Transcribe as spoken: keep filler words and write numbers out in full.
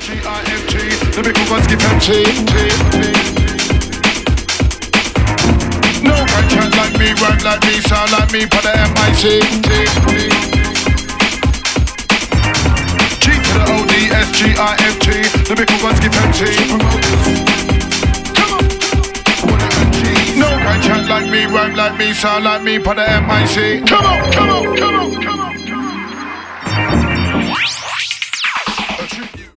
G I F T, the big ones get empty. No one chat like me, rhyme like me, sound like me, but the M I C. G to the O D S G I F T, the big ones get empty. No one chat like me, rhyme like me, sound like me, but the M I C. Come on, come on, come on.